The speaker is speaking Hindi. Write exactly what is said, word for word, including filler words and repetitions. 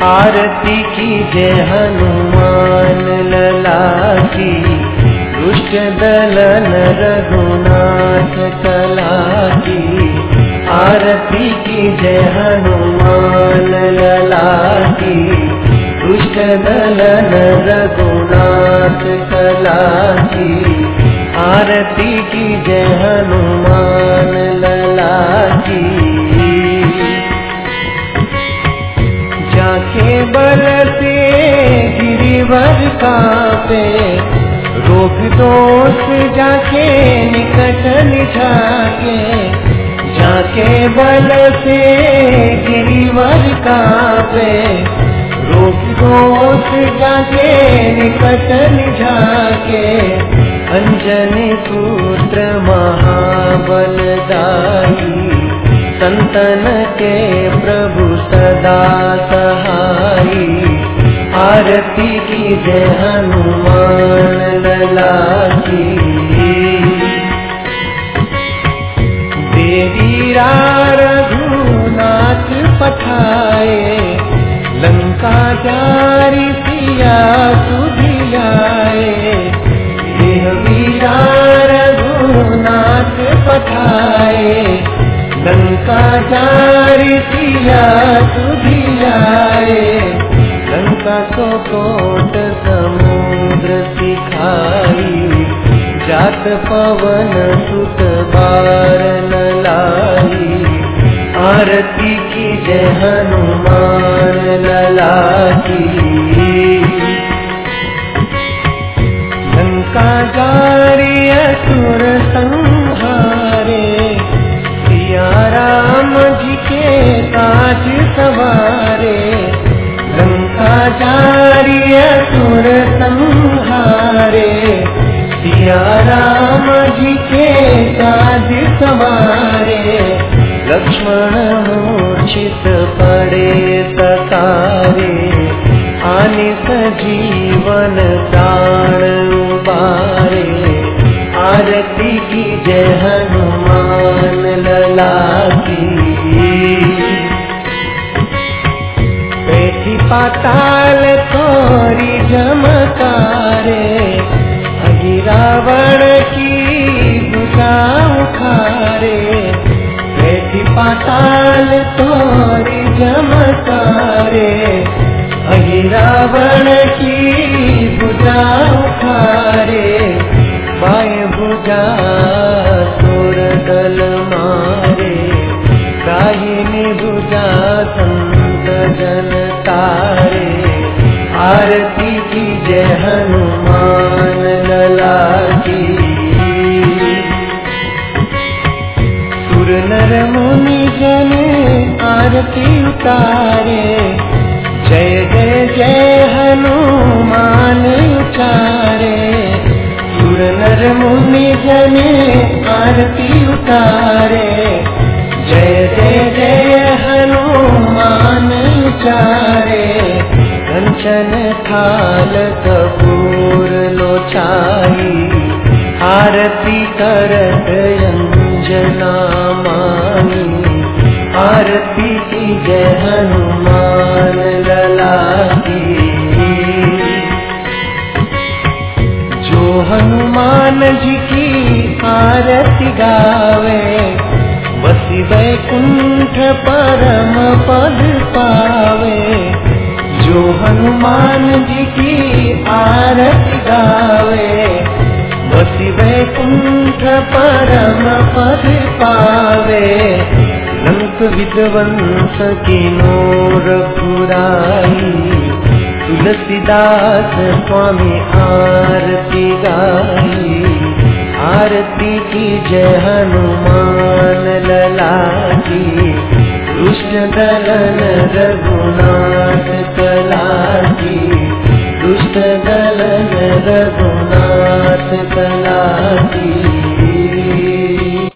आरती कीजे हनुमान लला की, दुष्ट दलन रघुनाथ कला की। आरती कीजे हनुमान लला की, दुष्ट दलन रघुनाथ कला की। आरती कीजे हनुमान लला की। जाके बल से गिरिवर कांपे, रोग दोष जाके निकट निझाके। जाके बल से गिरिवर कांपे, रोग दोष जाके निकट निझाके। अंजनी पुत्र महाबलदाई, संतन के प्रभु सदा सहाई। आरती कीजे हनुमान लला की। देवीरा रघुनाथ पठाए, लंका जारी सिया सुधियाए। देवीरा रघुनाथ पठाए, लंका जारी सिया सुधियाए। लंका को कोट समुद्र सिखाई, जात पवन सुत बार न लाई। आरती कीजे हनुमान लला की। लंका जारी असुर संहारे, सिया राम जी के काज सवारे। लंका जारी असुर संहारे, सिया राम जी के काज सवारे। लक्ष्मण मूर्छित पड़े सतारे, आने सजीवन प्राण उबारे। आरती कीजे हनुमान लला की। बैठी पाताल तोरी जमकारे, अहि रावण की भुजा उखारे। बैठी पाताल तोरी जमकारे, अहि रावण की भुजा उखारे। बाएं भुजा सुर दल मारे, दाहिनी भुजा संत जन तारे। आरती कीजे हनुमान लला की। सुर नर मुनि जन आरती उतारे, जय जय जय हनुमान उचारे। सुर नर मुनि जन आरती उतारे, जय जय जय हनुमान उचारे। कंचन थाल कपूर लोचाई, आरती करत अंजना माई। आरती कीजे हनुमान लला की। जो हनुमान जी की आरती गावे, बसी वैकुंठ परम पद पावे। जो हनुमान जी की आरती गावे, बसी वैकुंठ परम पद पावे। लंक विध्वंस की नोर पुराई, तुलसीदास स्वामी आरती गाई। आरती कीजे हनुमान लला की। दुष्ट दलन रघुनाथ कला की, दुष्ट दलन रघुनाथ कला